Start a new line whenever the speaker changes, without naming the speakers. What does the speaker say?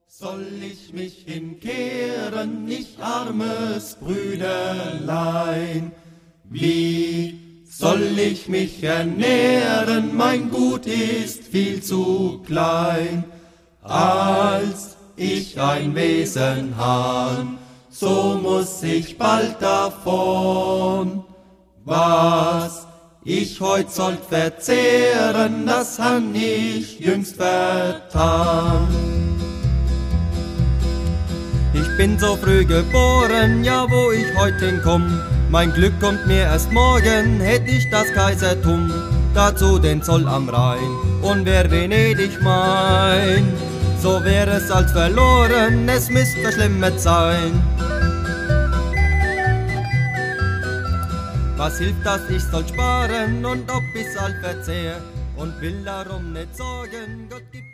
Soll ich mich hinkehren, ich armes Brüderlein? Wie soll ich mich ernähren, mein Gut ist viel zu klein. Als ich ein Wesen han, so muss ich bald davon. Was ich heut sollt verzehren, das han ich jüngst vertan. Ich bin so früh geboren, ja wo ich heut hinkomm. Mein Glück kommt mir erst morgen, hätt ich das Kaisertum. Dazu den Zoll am Rhein und wer Venedig mein. So wär es als verloren, es müsst verschlimmert sein. Was hilft das, ich soll sparen und ob ich's all verzehr und will darum nicht sorgen, Gott gibt